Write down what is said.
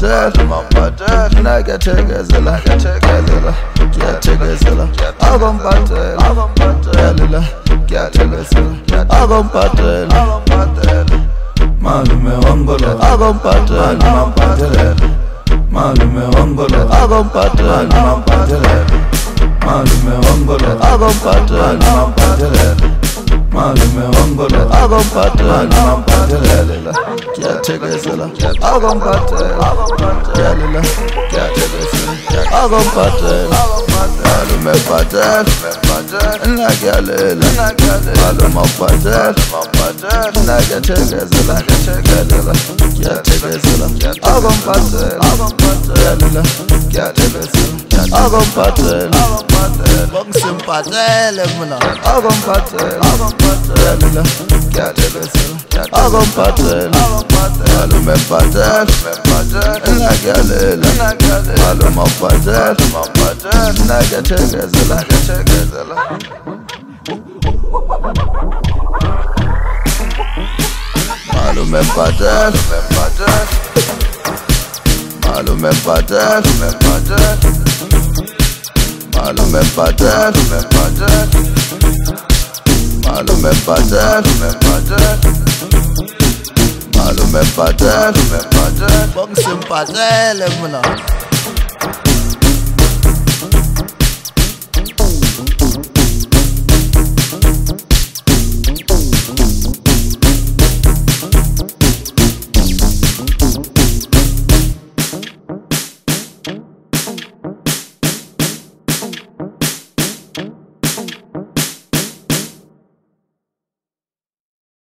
Nakathegezela Ngiyathegezela akomphathela akomphathela malume wangolo akomphathela malume wangolo akomphathela malume wangolo akomphathela malume wangolo akomphathela Ngiyathegezela akomphathela akomphathela malume phathela nakuyalela malume phathela nakathegezela Ngiyathegezela akomphathela akomphathela bongisimphathele mina akomphathela akomphathela malume phathela nakuyalela malume phathela nakathegezela malume phathela malume phathela malume phathela malume phathela bongisimphathele mina